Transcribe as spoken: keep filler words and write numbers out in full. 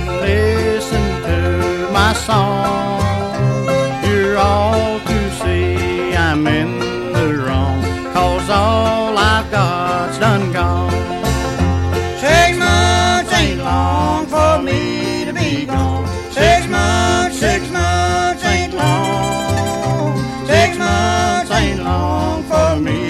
and listen to my song. You're all to see I'm in the wrong, 'cause all I've got's done gone. Six months ain't long for me to be gone. Six months, six months ain't long. Six months ain't long for me